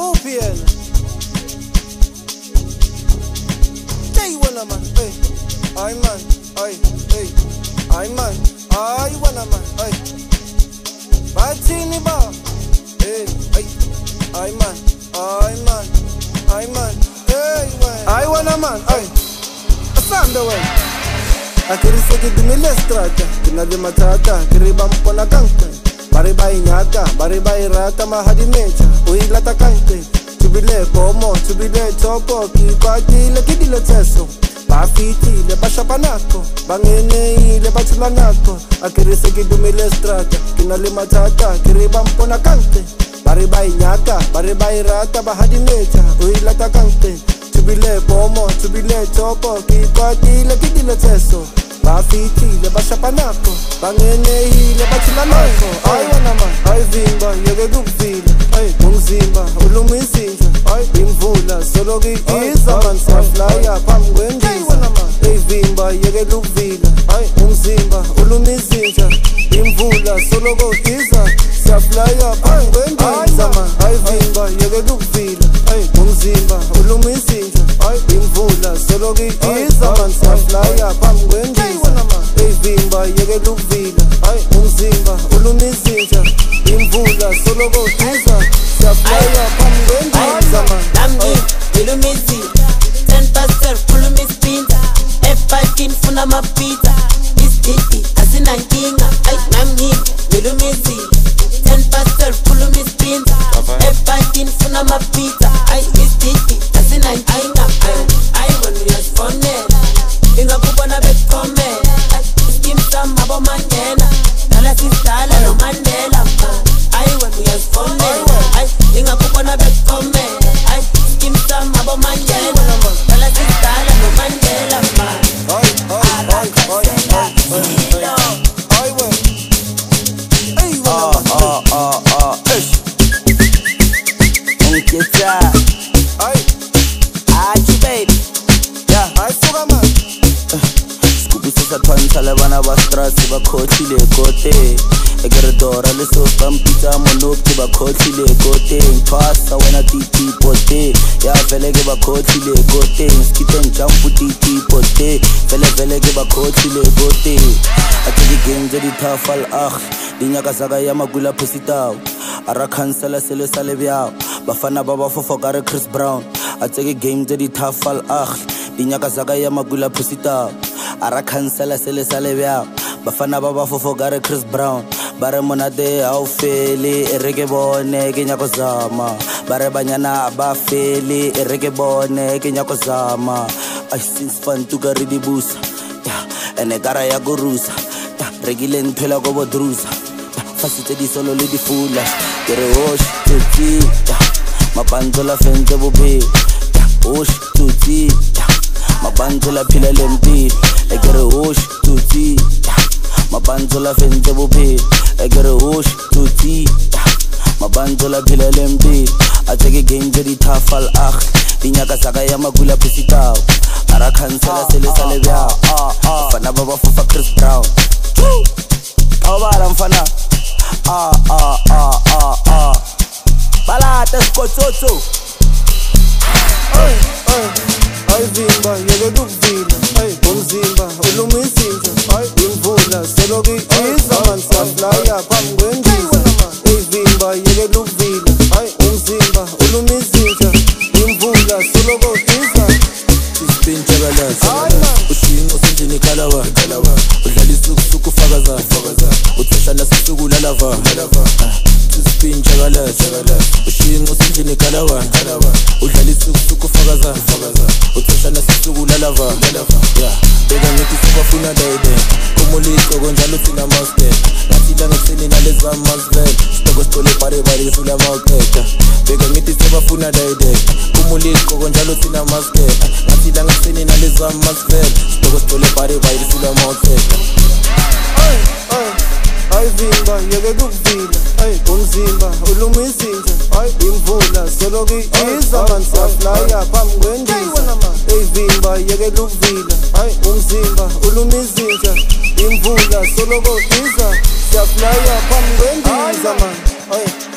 Uphi yena hey wena man hey ay man ay hey ay man ay wena man ay bathini ba hey ay man ay man ay man hey ay wena man ay asanda wena akirise ke dumile strata kina le mathata ke re ba mpona kanka bari ba inyaka bari ba irata mahadi mecha o ilata kanka tubile bomo tubile topo ki kwatile ke dilo tseso ba fitile ba shabanako bangenile ba thulanako akirise ke dumile strata kina le mathata ke re ba mpona kanka bari ba inyaka bari ba irata mahadi mecha o ilata kanka tubile bomo tubile topo ki kwatile ke dilo tseso ba fitile ba shabanako bangenile ba thulanako ay wena man ay vimba yeke kuvila ay umzimba ulumisinja ay imvula solo ki iza man saflya phambi kwendiza ay vimba yeke kuvila ay umzimba ulumisinja imvula solo ki iza saflya phambi kwendiza ay vimba yeke kuvila ay umzimba ulumisinja ay imvula solo ki iza man saflya phambi kwendiza vimba yeke luvila ay umzimba ulumisinja imvula solo kodisa siyaflya phambi kwendiza nami ngilumisi 10% khulumispinza e5 funa amapizza isididi asinankinga ay nami ngilumisi 10% khulumispinza e5 funa amapizza ay isididi asinankinga ay wena uyasifonela ingakubona bekukhomela Mabo Mandela, dala sistala no Mandela. Ay wena uyasifonela, ay ingakubona bekukhomela. Ay skimsa mabo Mandela, dala sistala no Mandela. Ay wena, ay wena. Unketa, ay, achi baby, yeah, ay suka man. Sisa twantsha le bana ba stress ba khotlile kote ekeredora le so pampitsa monopti ba khotlile kote ntwasa wena titi pote ya vele ke ba khotlile kote skiten jump titi pote vele ke ba khotlile kote atse game tse di thafal dinyaka saka ya magula phusitao ara cancela sele sa lebya bafana ba ba fofoka re Chris Brown atse game tse di thafal dinyaka saka ya magula phusitao ara cancela sele sa lebya bafana ba ba fofoka re Chris Brown bare monate ha o fele re ke bone ke nyako zama bare banyana ba fele re ke bone ke nyako zama I since fun to ga re di busa ene gara ya gorusa regile nthela go bodrusa fasitse di solo le di fula ke re hosh tutsi mabanzola fente bobe hosh tutsi mabanzola phila lempi ekere hosh tutsi mabanzola fente bobe ekere hosh tutsi mabanzola phila lempi atse game di thafal dinyaka saka ya magula phusitao ara cancela sele sa lebya fana ba ba fofa Chris Brown awala mfana balata skotsotso ay vimba yeke kuvila ay umzimba ulumisinja ay imvula solo ki iza man saflya phambi kwendiza ay vimba yeke kuvila ay umzimba ulumisinja imvula solo kodisa ispinja balasa ushingo sendini kalawa udlala isuku fakaza uthashana sisuku lalava ispinja balasa ushingo sendini kalawa udlala isuku fakaza uthashana sisuku lalava beka ngithi sibafuna dede kumuliko konjalo thina master ngathi la ngisini naleza masvel sitoko sitole bari sula market beka ngithi sibafuna dede kumuliko konjalo thina master ngathi la ngisini naleza masvel sitoko sitole bari sula market ay vimba yeke kuvila ay umzimba ulumisinja ay imvula solo ki iza man saflya phambi kwendiza ay vimba yeke kuvila ay umzimba ulumisinja imvula solo kodisa siyaflya phambi kwendiza man ay